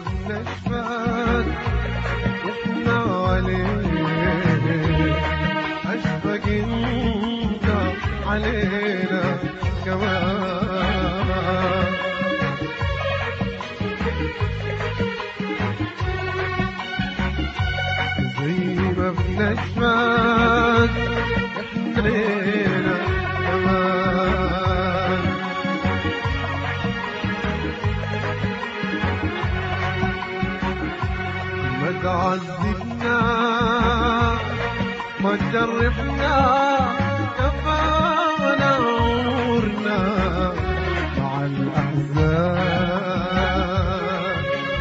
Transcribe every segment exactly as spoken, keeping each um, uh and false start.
بنشفان واحنا عليه اشفق انت علينا كمان. زي ما بنشفان احنا علينا كمان. ما تعذبنا ما تجربنا كفانا عمرنا مع الأحزان.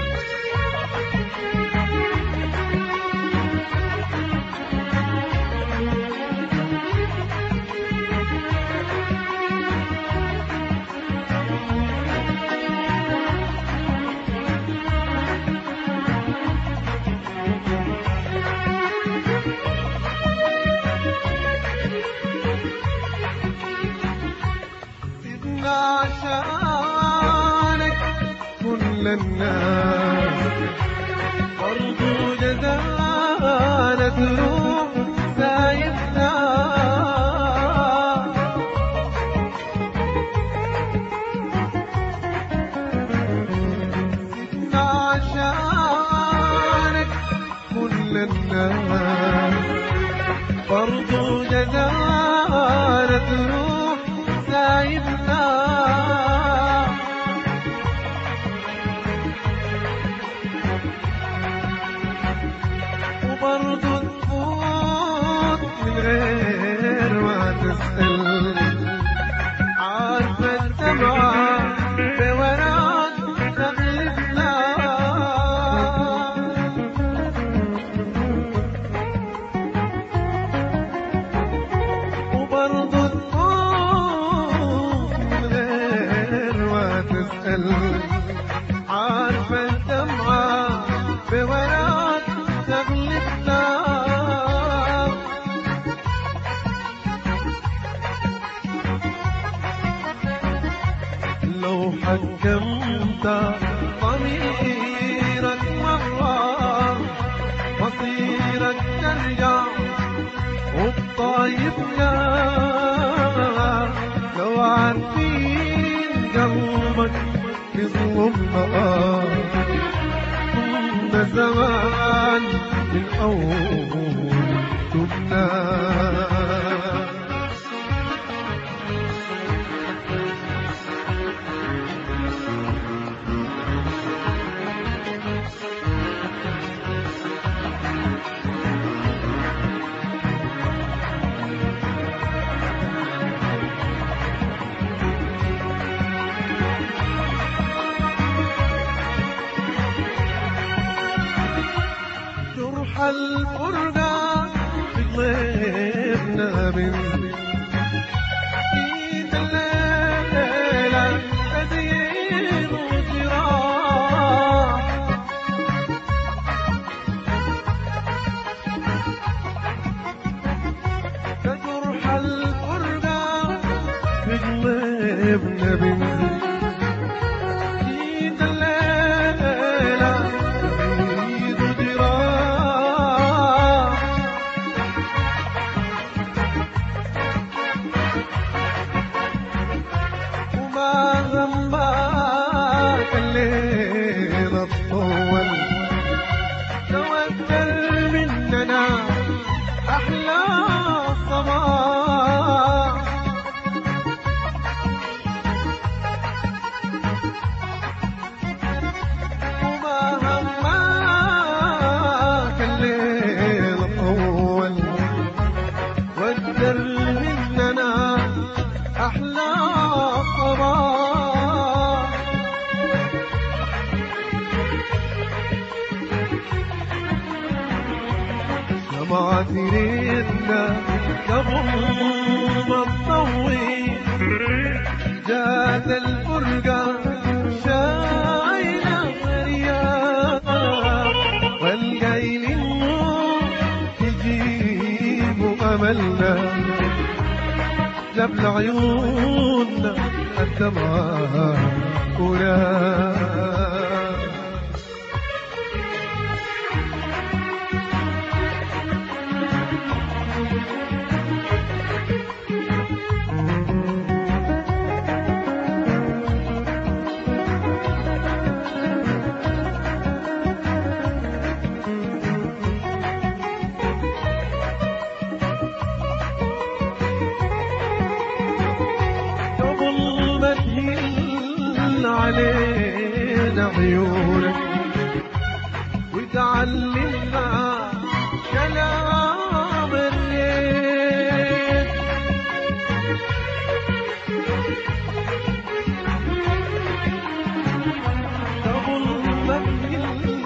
عشانك كل الناس برضو جزانا تروح سايبنا. سيبنا عشانك كل الناس برضو جزانا تروح سايبنا. وبرضو تفوت من غير ما تسأل عارفة الدمعة بوراد تغلبنا. وبرضو عارفة الدمعة بوراد تغلبنا. لو حكمت ضميرك مرة مصيرك ترجع وبطايبنا. لو عارفين قلبك يظلمنا كنا زمان من أول تبنا. الفرقة في قلبنا من جيت الليلة أزين وجراح. كجرح الفرقة في قلبنا من جيت الليلة أزين وجراح. غماك الليل الطول توكل مننا أحلى صباح. وما هماك الليل الطول وكل مننا أحلى صباح. شمعة تريدنا قبل ما تضوي جات الفرقة شايلة رياض والقايل النور يجيب أملنا جاب لعيوننا الدمعة ولا عيونك وتعلمنا كلام الريت. تظلمك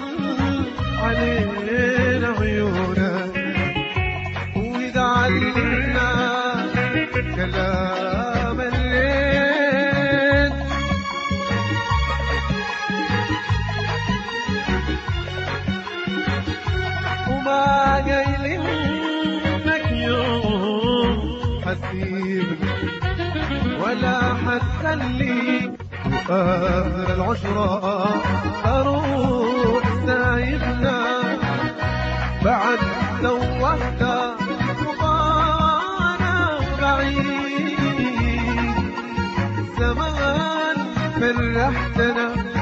علينا عيونك وتعلمنا كلام الريت. وما قايل انك يوم حتسيب ولا حتخلي واخر العشرة اروح سايبنا بعد سوحتها وأنا بعيد. زمان فرحتنا